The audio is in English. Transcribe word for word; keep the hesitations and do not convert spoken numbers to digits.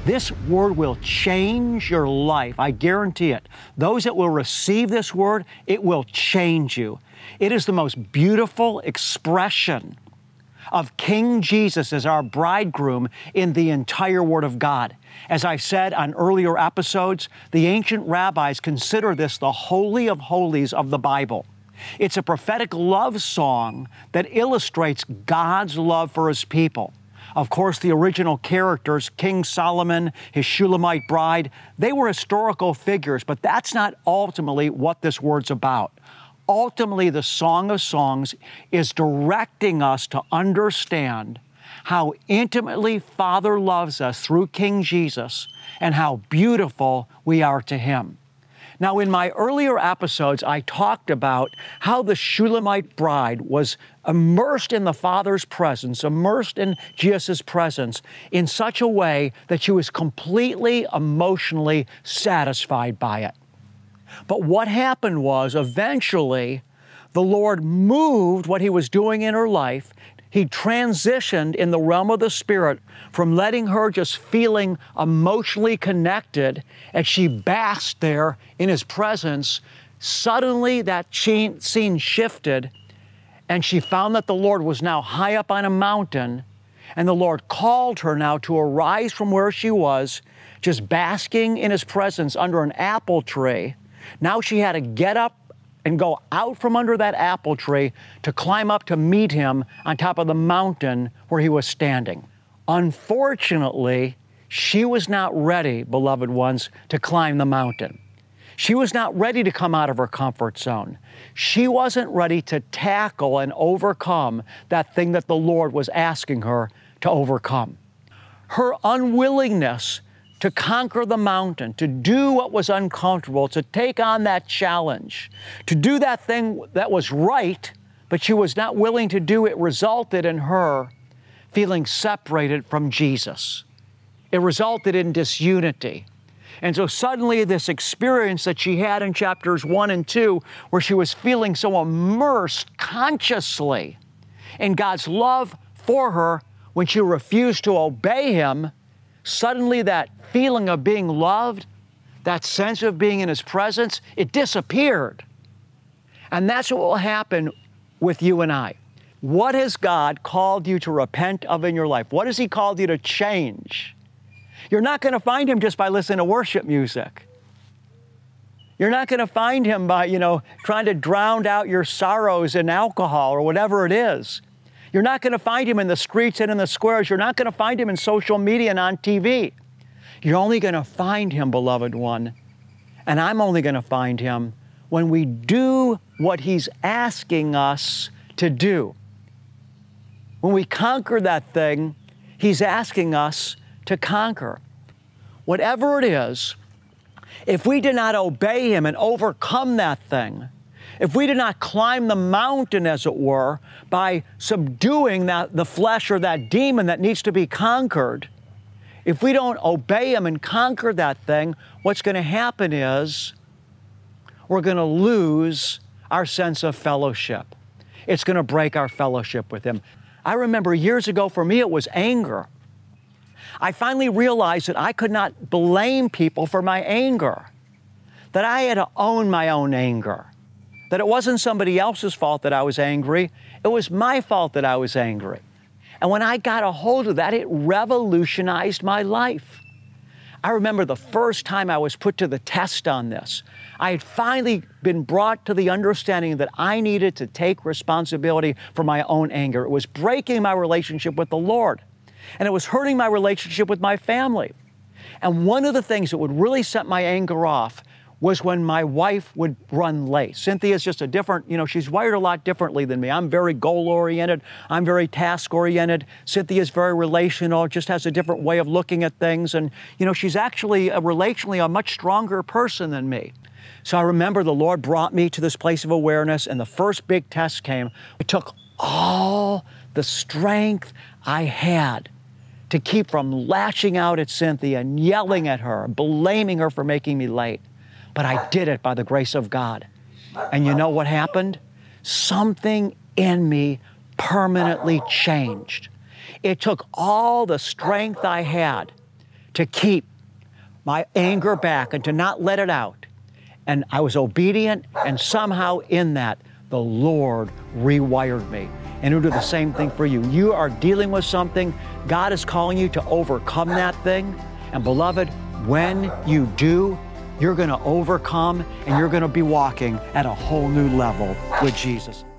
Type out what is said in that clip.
This word will change your life. I guarantee it. Those that will receive this word, it will change you. It is the most beautiful expression of King Jesus as our bridegroom in the entire Word of God. As I've said on earlier episodes, the ancient rabbis consider this the Holy of Holies of the Bible. It's a prophetic love song that illustrates God's love for His people. Of course, the original characters, King Solomon, his Shulamite bride, they were historical figures, but that's not ultimately what this word's about. Ultimately, the Song of Songs is directing us to understand how intimately Father loves us through King Jesus and how beautiful we are to Him. Now, in my earlier episodes, I talked about how the Shulamite bride was immersed in the Father's presence, immersed in Jesus' presence in such a way that she was completely emotionally satisfied by it. But what happened was, eventually, the Lord moved what He was doing in her life. He transitioned in the realm of the Spirit from letting her just feeling emotionally connected as she basked there in His presence. Suddenly that scene shifted, and she found that the Lord was now high up on a mountain, and the Lord called her now to arise from where she was, just basking in His presence under an apple tree. Now she had to get up and go out from under that apple tree to climb up to meet Him on top of the mountain where He was standing. Unfortunately, she was not ready, beloved ones, to climb the mountain. She was not ready to come out of her comfort zone. She wasn't ready to tackle and overcome that thing that the Lord was asking her to overcome. Her unwillingness to conquer the mountain, to do what was uncomfortable, to take on that challenge, to do that thing that was right, but she was not willing to do it, resulted in her feeling separated from Jesus. It resulted in disunity. And so suddenly this experience that she had in chapters one and two, where she was feeling so immersed consciously in God's love for her when she refused to obey Him, suddenly that feeling of being loved, that sense of being in His presence, it disappeared. And that's what will happen with you and I. What has God called you to repent of in your life? What has He called you to change? You're not going to find Him just by listening to worship music. You're not going to find Him by, you know, trying to drown out your sorrows in alcohol or whatever it is. You're not going to find Him in the streets and in the squares. You're not going to find Him in social media and on T V. You're only going to find Him, beloved one, and I'm only going to find Him when we do what He's asking us to do. When we conquer that thing He's asking us to conquer. Whatever it is, if we did not obey Him and overcome that thing, if we did not climb the mountain, as it were, by subduing that, the flesh or that demon that needs to be conquered, if we don't obey Him and conquer that thing, what's going to happen is we're going to lose our sense of fellowship. It's going to break our fellowship with Him. I remember years ago, for me, it was anger. I finally realized that I could not blame people for my anger, that I had to own my own anger, that it wasn't somebody else's fault that I was angry, it was my fault that I was angry. And when I got a hold of that, it revolutionized my life. I remember the first time I was put to the test on this. I had finally been brought to the understanding that I needed to take responsibility for my own anger. It was breaking my relationship with the Lord, and it was hurting my relationship with my family. And one of the things that would really set my anger off was when my wife would run late. Cynthia's just a different, you know, she's wired a lot differently than me. I'm very goal-oriented. I'm very task-oriented. Cynthia's very relational, just has a different way of looking at things. And, you know, she's actually a, relationally a much stronger person than me. So I remember the Lord brought me to this place of awareness, and the first big test came. It took all the strength I had to keep from lashing out at Cynthia and yelling at her, blaming her for making me late. But I did it by the grace of God. And you know what happened? Something in me permanently changed. It took all the strength I had to keep my anger back and to not let it out. And I was obedient, and somehow in that, the Lord rewired me. And He'll do the same thing for you. You are dealing with something. God is calling you to overcome that thing. And beloved, when you do, you're going to overcome, and you're going to be walking at a whole new level with Jesus.